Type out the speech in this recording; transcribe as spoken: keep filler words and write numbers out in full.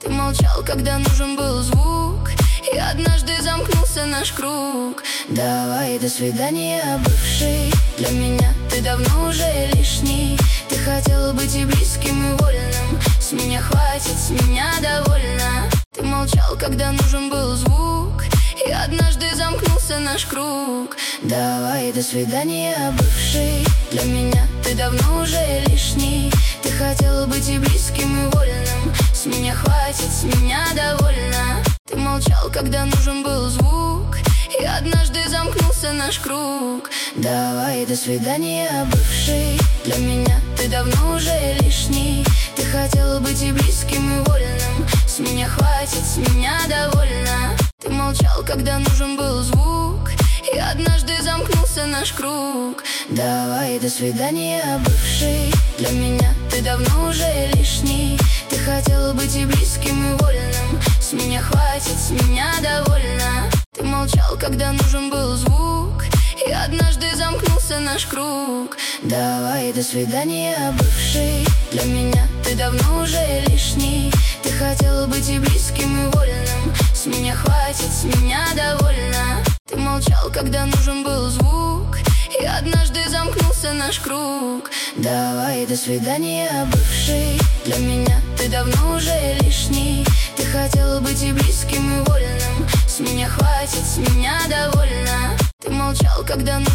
Ты молчал, когда нужен был звук, и однажды замкнулся наш круг. Давай, до свидания, бывший. Для меня ты давно уже лишний. Ты хотел быть и близким, и вольным. С меня хватит, с меня довольно. Ты молчал, когда нужен был звук, и однажды замкнулся наш круг. Давай, до свидания, бывший. Для меня ты давно уже лишний. Ты хотел быть и близким, и вольным. С меня хватит, с меня довольно. Ты молчал, когда нужен был звук, и однажды замкнулся наш круг. Давай, до свидания, бывший. Для меня ты давно уже лишний. Ты хотел быть и близким, и вольным. С меня хватит, с меня довольно. Ты молчал, когда нужен был звук, и однажды замкнулся наш круг. Давай, до свидания, бывший. Для меня ты давно уже лишний. Ты хотел быть и близким, и вольным. С меня хватит, с меня довольно. Ты молчал, когда нужен был звук, и однажды замкнулся наш круг. Давай, до свидания, бывший. Для меня ты давно уже лишний. Ты хотел быть и близким, и вольным. С меня хватит, с меня довольно. Ты молчал, когда нужен был звук, и однажды замкнулся наш круг. Давай, до свидания, бывший. Для меня ты давно уже лишний. Ты хотел быть и близким, и вольным. С меня хватит, с меня довольно. Ты молчал, когда нужен